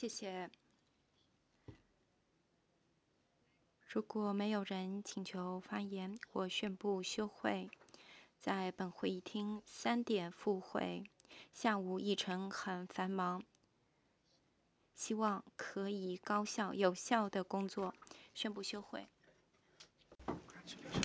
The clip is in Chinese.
谢谢。如果没有人请求发言，我宣布休会。在本会议厅3点复会。下午议程很繁忙，希望可以高效有效的工作。宣布休会。